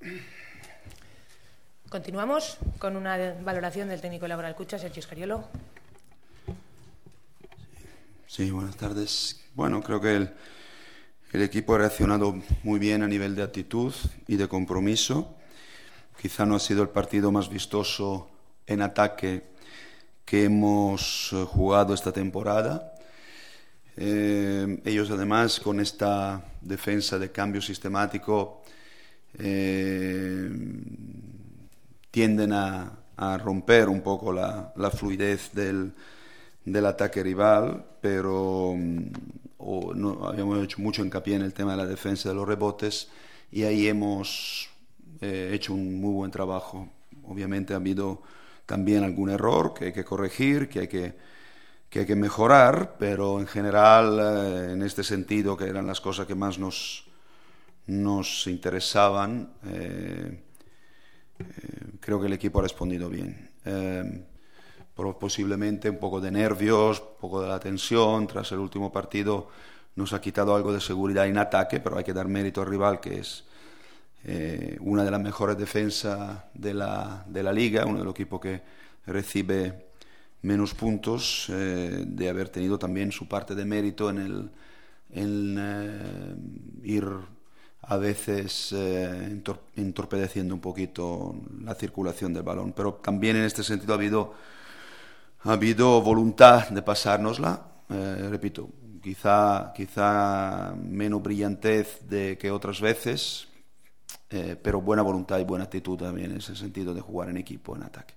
Continuamos con una valoración del técnico Laboral Cucha, Sergio Scariolo. Sí, buenas tardes. Bueno, creo que el equipo ha reaccionado muy bien a nivel de actitud y de compromiso. Quizá no ha sido el partido más vistoso en ataque que hemos jugado esta temporada. Ellos además con esta defensa de cambio sistemático tienden a romper un poco la fluidez del ataque rival, pero habíamos hecho mucho hincapié en el tema de la defensa de los rebotes y ahí hemos hecho un muy buen trabajo. Obviamente ha habido también algún error que hay que corregir, que hay que mejorar, pero en general, en este sentido, que eran las cosas que más nos interesaban, creo que el equipo ha respondido bien. Posiblemente un poco de nervios, un poco de la tensión, tras el último partido nos ha quitado algo de seguridad en ataque, pero hay que dar mérito al rival, que es una de las mejores defensas de la liga, uno de los equipos que recibe menos puntos, de haber tenido también su parte de mérito en ir a veces entorpeciendo un poquito la circulación del balón. Pero también en este sentido ha habido voluntad de pasárnosla, repito, quizá menos brillantez que otras veces, pero buena voluntad y buena actitud también en ese sentido de jugar en equipo, en ataque.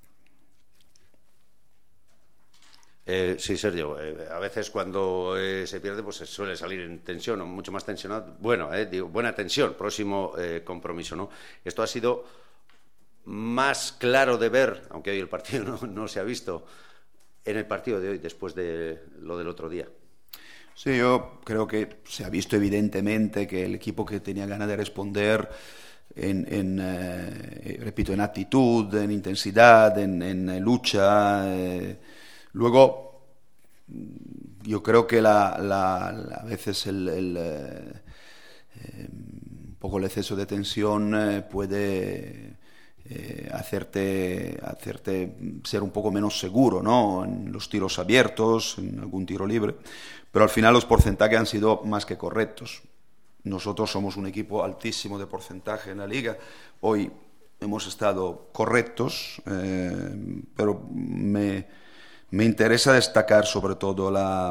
Sí, Sergio, a veces cuando se pierde pues se suele salir en tensión, o mucho más tensionado. Bueno, digo, buena tensión, próximo compromiso, ¿no? Esto ha sido más claro de ver, aunque hoy el partido no se ha visto, en el partido de hoy, después de lo del otro día. Sí, yo creo que se ha visto evidentemente que el equipo que tenía ganas de responder repito, en actitud, en intensidad, en lucha. Luego, yo creo que a veces un poco el exceso de tensión puede hacerte ser un poco menos seguro, ¿no? En los tiros abiertos, en algún tiro libre, pero al final los porcentajes han sido más que correctos. Nosotros somos un equipo altísimo de porcentaje en la liga. Hoy hemos estado correctos, pero me interesa destacar sobre todo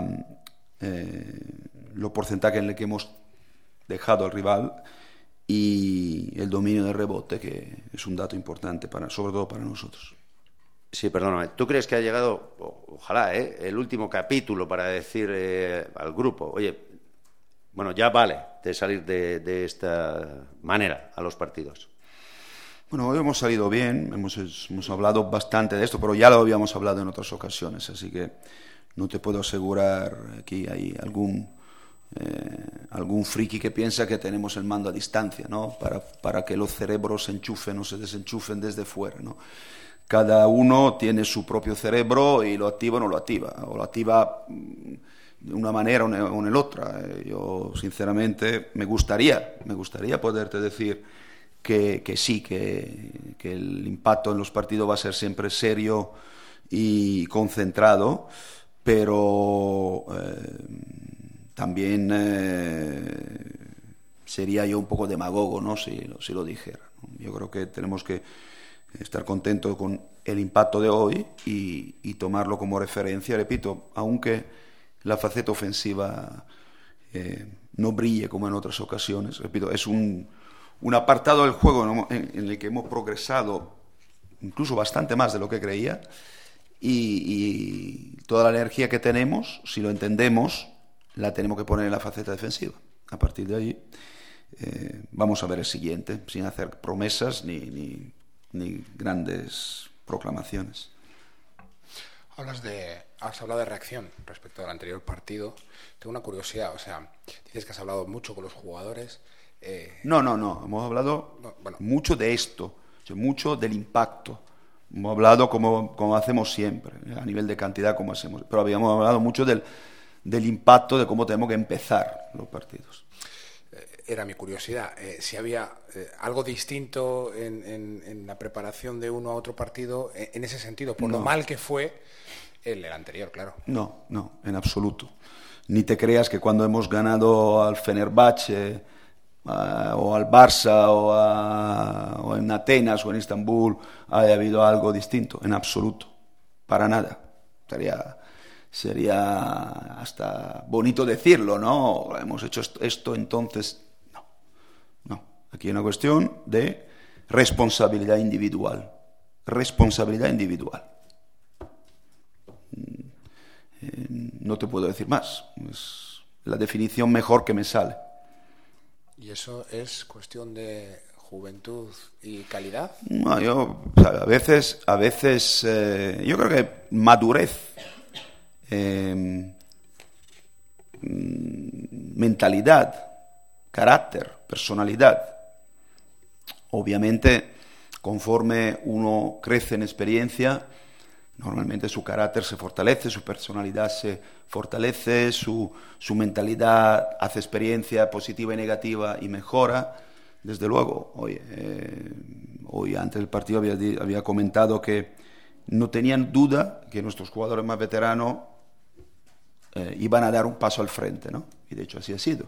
los porcentajes en los que hemos dejado al rival y el dominio del rebote, que es un dato importante sobre todo para nosotros. Sí, perdóname. ¿Tú crees que ha llegado, ojalá, el último capítulo para decir al grupo, oye, bueno, ya vale de salir de esta manera a los partidos? Bueno, hoy hemos salido bien, hemos hablado bastante de esto, pero ya lo habíamos hablado en otras ocasiones, así que no te puedo asegurar. Aquí hay algún friki que piensa que tenemos el mando a distancia, ¿no? Para que los cerebros se enchufen o se desenchufen desde fuera, ¿no? Cada uno tiene su propio cerebro y lo activa o no lo activa, o lo activa de una manera o en la otra. Yo, sinceramente, me gustaría poderte decir que sí, que el impacto en los partidos va a ser siempre serio y concentrado, pero también sería yo un poco demagogo, ¿no? si lo dijera, ¿no? Yo creo que tenemos que estar contentos con el impacto de hoy y tomarlo como referencia, repito, aunque la faceta ofensiva no brille como en otras ocasiones, repito, es un apartado del juego, ¿no?, en el que hemos progresado incluso bastante más de lo que creía, y toda la energía que tenemos, si lo entendemos, la tenemos que poner en la faceta defensiva. A partir de ahí vamos a ver el siguiente, sin hacer promesas ni grandes proclamaciones. Has hablado de reacción respecto al anterior partido. Tengo una curiosidad, o sea, dices que has hablado mucho con los jugadores. No, hemos hablado mucho de esto, mucho del impacto. Hemos hablado como hacemos siempre, a nivel de cantidad como hacemos, pero habíamos hablado mucho del impacto, de cómo tenemos que empezar los partidos. era mi curiosidad, si había algo distinto en la preparación de uno a otro partido en ese sentido, por lo mal que fue el anterior, claro. No, en absoluto. Ni te creas que cuando hemos ganado al Fenerbahce o al Barça o en Atenas o en Estambul haya habido algo distinto, en absoluto, para nada. Sería hasta bonito decirlo, ¿no? Hemos hecho esto, entonces no. Aquí hay una cuestión de responsabilidad individual. No te puedo decir más. Es la definición mejor que me sale. ¿Y eso es cuestión de juventud y calidad? No, a veces, yo creo que madurez, mentalidad, carácter, personalidad. Obviamente, conforme uno crece en experiencia, normalmente su carácter se fortalece, su personalidad se fortalece, su mentalidad hace experiencia positiva y negativa y mejora. Desde luego, hoy antes del partido había comentado que no tenían duda que nuestros jugadores más veteranos iban a dar un paso al frente, ¿no? Y de hecho así ha sido.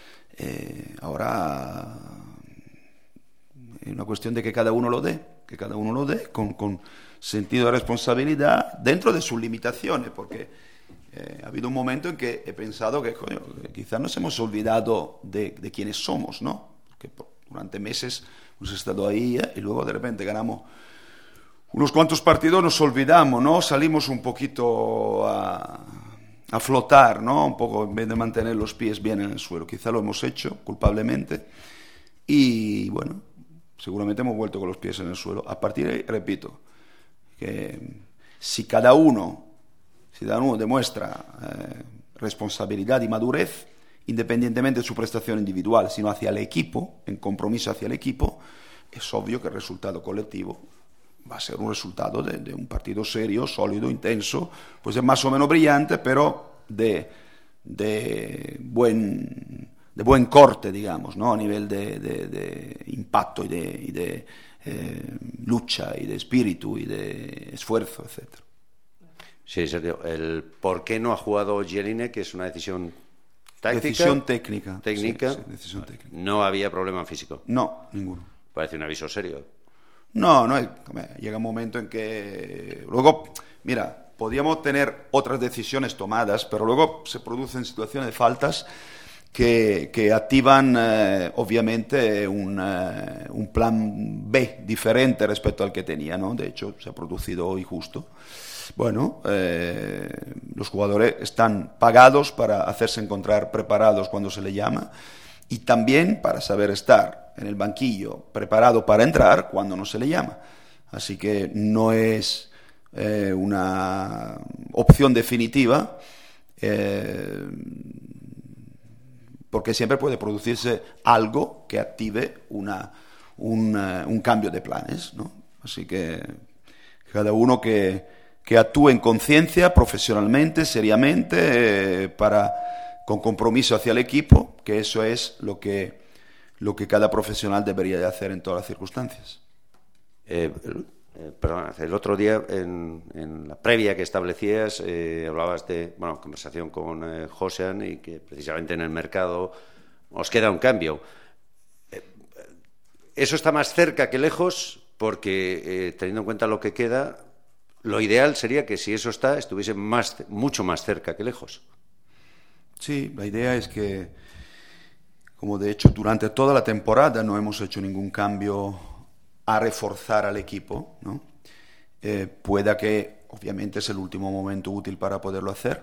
Ahora es una cuestión de que cada uno lo dé con sentido de responsabilidad dentro de sus limitaciones, porque ha habido un momento en que he pensado que quizás nos hemos olvidado de quiénes somos, ¿no? Porque durante meses hemos estado ahí y luego de repente ganamos unos cuantos partidos, nos olvidamos, ¿no? Salimos un poquito a flotar, ¿no? Un poco, en vez de mantener los pies bien en el suelo. Quizá lo hemos hecho culpablemente y, bueno, seguramente hemos vuelto con los pies en el suelo. A partir de ahí, repito, que si cada uno demuestra responsabilidad y madurez, independientemente de su prestación individual, sino hacia el equipo, en compromiso hacia el equipo, es obvio que el resultado colectivo va a ser un resultado de un partido serio, sólido, intenso, pues es más o menos brillante, pero de buen corte, digamos, ¿no? A nivel de impacto y de lucha y de espíritu y de esfuerzo, etcétera. Sí, Sergio, el por qué no ha jugado Jelinek, que es una decisión táctica. Decisión técnica. Sí, decisión técnica. No había problema físico. No, ninguno. Parece un aviso serio. No, llega un momento en que luego, mira, podíamos tener otras decisiones tomadas, pero luego se producen situaciones de faltas que activan obviamente un plan B diferente respecto al que tenía, ¿no? De hecho, se ha producido hoy justo. Bueno, los jugadores están pagados para hacerse encontrar preparados cuando se les llama y también para saber estar en el banquillo preparado para entrar cuando no se le llama. Así que no es una opción definitiva, porque siempre puede producirse algo que active un cambio de planes, ¿no? Así que cada uno que actúe en conciencia, profesionalmente, seriamente, con compromiso hacia el equipo, que eso es lo que cada profesional debería de hacer en todas las circunstancias. Perdón, el otro día, en la previa que establecías, hablabas de conversación con Josean y que precisamente en el mercado os queda un cambio. Eso está más cerca que lejos porque, teniendo en cuenta lo que queda, lo ideal sería que si eso estuviese mucho más cerca que lejos. Sí, la idea es que, como de hecho durante toda la temporada no hemos hecho ningún cambio a reforzar al equipo, ¿no? Pueda que, obviamente, es el último momento útil para poderlo hacer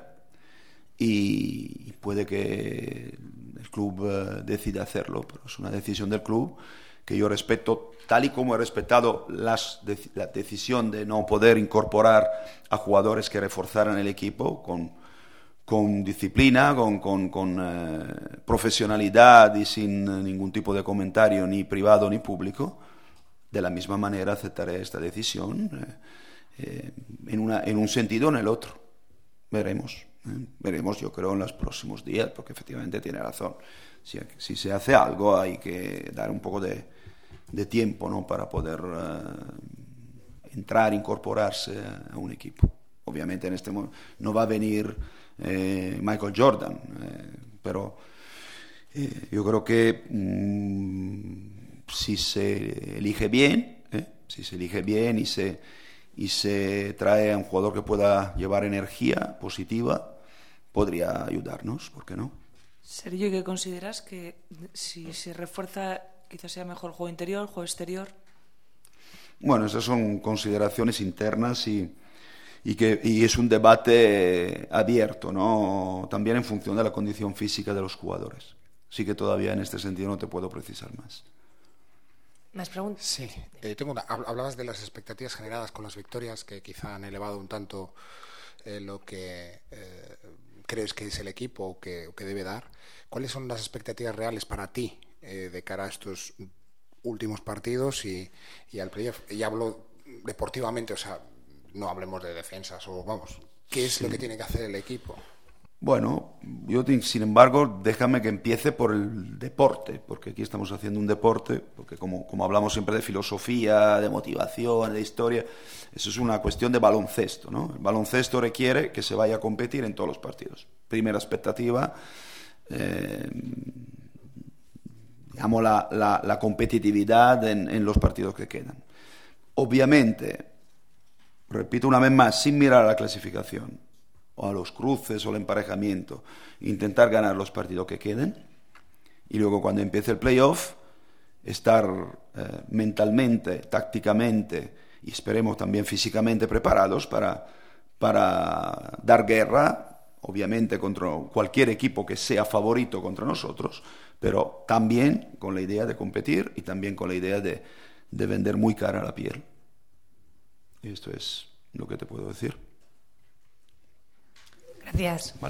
y puede que el club decida hacerlo, pero es una decisión del club que yo respeto, tal y como he respetado la decisión de no poder incorporar a jugadores que reforzaran el equipo con disciplina, con profesionalidad y sin ningún tipo de comentario ni privado ni público. De la misma manera aceptaré esta decisión en un sentido o en el otro. Veremos. Veremos, yo creo, en los próximos días, porque efectivamente tiene razón. Si se hace algo, hay que dar un poco de tiempo, ¿no?, para poder entrar, incorporarse a un equipo. Obviamente en este momento no va a venir Michael Jordan, pero yo creo que si se elige bien, y se trae a un jugador que pueda llevar energía positiva, podría ayudarnos, ¿por qué no? Sergio, ¿qué consideras que si se refuerza quizás sea mejor el juego interior, el juego exterior? Bueno, esas son consideraciones internas y es un debate abierto, ¿no?, también en función de la condición física de los jugadores. Así que todavía en este sentido no te puedo precisar más. ¿Más preguntas? Sí, tengo una. Hablabas de las expectativas generadas con las victorias, que quizá han elevado un tanto lo que crees que es el equipo o que debe dar. ¿Cuáles son las expectativas reales para ti de cara a estos últimos partidos y al playoff? Y hablo deportivamente, o sea, no hablemos de defensas o vamos. ¿Qué es lo que tiene que hacer el equipo? Bueno, sin embargo, déjame que empiece por el deporte, porque aquí estamos haciendo un deporte, porque como hablamos siempre de filosofía, de motivación, de historia, eso es una cuestión de baloncesto, ¿no? El baloncesto requiere que se vaya a competir en todos los partidos. Primera expectativa, digamos, la competitividad en los partidos que quedan. Obviamente, repito una vez más, sin mirar a la clasificación, o a los cruces o el emparejamiento, intentar ganar los partidos que queden y luego cuando empiece el playoff estar mentalmente, tácticamente y esperemos también físicamente preparados para dar guerra, obviamente contra cualquier equipo que sea favorito contra nosotros, pero también con la idea de competir y también con la idea de vender muy cara la piel. Y esto es lo que te puedo decir. Gracias.